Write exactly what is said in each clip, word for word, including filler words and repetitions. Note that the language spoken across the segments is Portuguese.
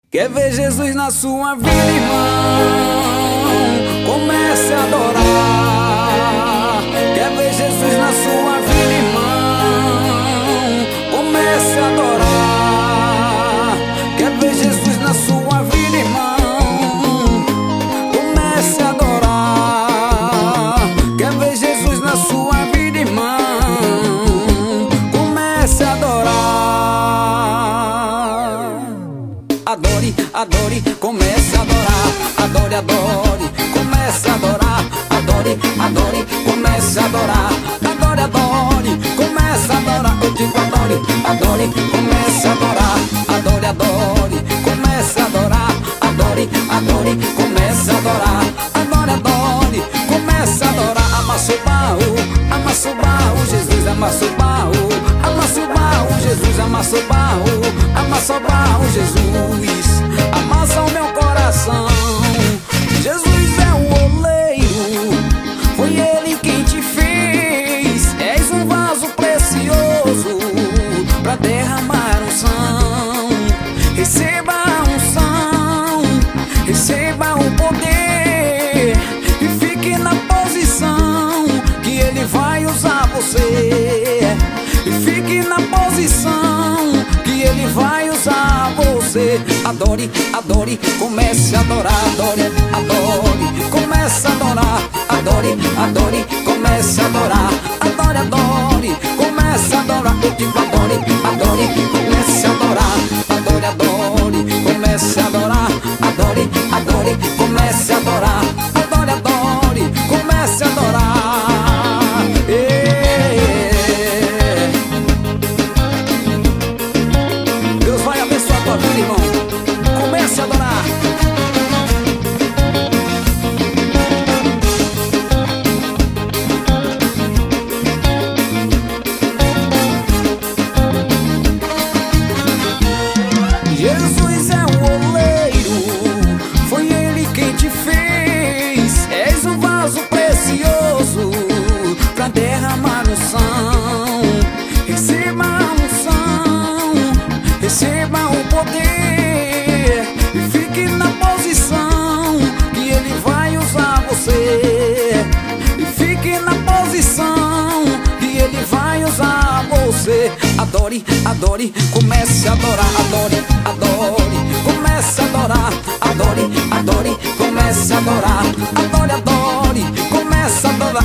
Quer ver Jesus na sua vida, irmão? Comece a adorar. Quer ver Jesus na sua vida, irmão? Comece a adorar. Quer ver Jesus na sua vida, irmão? Comece a adorar. Quer ver Jesus na sua vida, irmão? Comece a adorar. Adore, adore, comece a adorar. Adore, adore, comece a adorar. Adore, adore, comece a adorar. Adore, adore, comece a adorar. Eu digo adore, adore, comece a adorar. Adore, adore, comece a adorar. Adore, adore, comece a adorar. Adore, adore, comece a adorar. Amassa o baú, amassa o baú, Jesus amassa o baú. Amassa o baú, Jesus amassa o baú. Amassa o baú, Jesus amassa o meu coração. Jesus é o oleiro, foi Ele quem te fez. És um vaso precioso pra derramar unção. Receba a unção, receba o poder e fique na posição que Ele vai usar você. E fique na posição que Ele vai usar você. Adore, adore, comece a adorar. Adore, adore, comece a adorar. Adore, adore, comece a adorar. Adore, adore, comece a adorar. Eu digo adore, adore, comece a adorar. Adore, adore, comece a adorar. Adore, adore, comece a adorar. Adore, adore, comece a adorar. Ei. Deus vai abençoar a tua vida, irmão. Comece a adorar. Jesus é o oleiro, foi Ele quem te fez. És um vaso precioso pra derramar unção. Receba a unção, receba o poder e fique na posição que Ele vai usar você. E fique na posição que Ele vai usar você. Adore, adore, comece a adorar. Adore, adore, comece a adorar. Adore, adore, comece a adorar. Adore, adore, comece a adorar.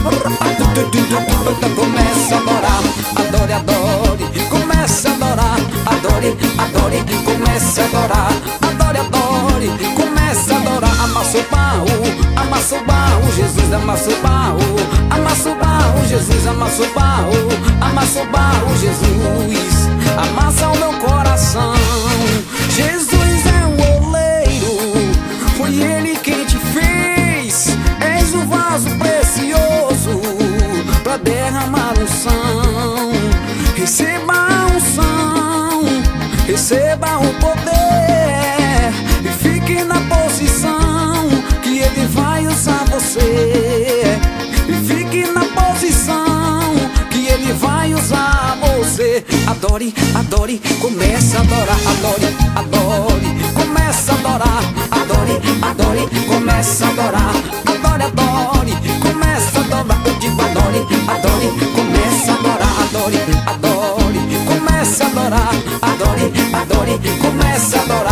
Comece a adorar. Adore, adore, comece a adorar. Adore, adore, comece a adorar. Adore, adore, comece a adorar. Amassa o baú, amassa o baú, Jesus amassa o baú. Amassa o baú, Jesus amassa o baú. Amassa o baú, Jesus amassa o meu coração. Jesus é o oleiro, foi Ele quem te fez. És um vaso precioso pra derramar unção. Receba a unção, receba o poder e fique na posição que Ele vai usar você. E fique na posição que Ele vai usar você. Adore, adore, comece a adorar. Adore, adore, comece a adorar. Adore, adore, comece a adorar. Adore, adore, comece a adorar. Eu digo adore, adore, comece a adorar. Adore, adore, comece a adorar. Adore, adore, comece a adorar.